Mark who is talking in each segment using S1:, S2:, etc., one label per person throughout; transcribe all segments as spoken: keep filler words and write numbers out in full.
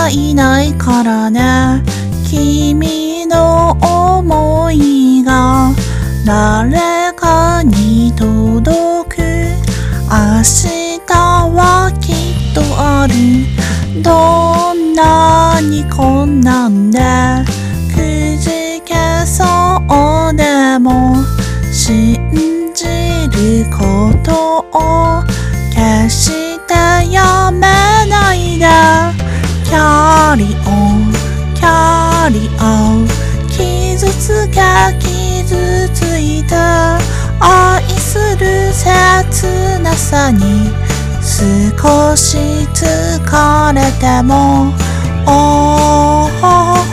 S1: いないからね。君の想いが誰かに届く。明日はきっとある。どんなに困難でくじけそうでも信じることを決してやめないで。Carry on, carry on。 傷つけ傷ついて愛する切なさに少し疲れても、おー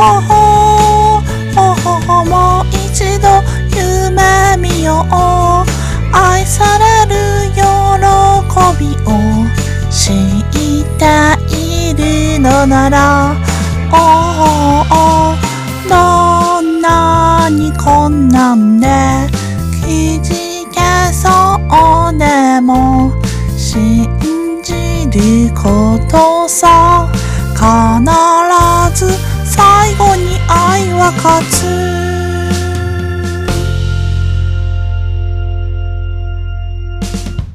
S1: もう一度夢見よう。愛される喜びを知っているのなら、おーどんなに困難でくじけそうでも信じることさ。必ず最後に愛は勝つ。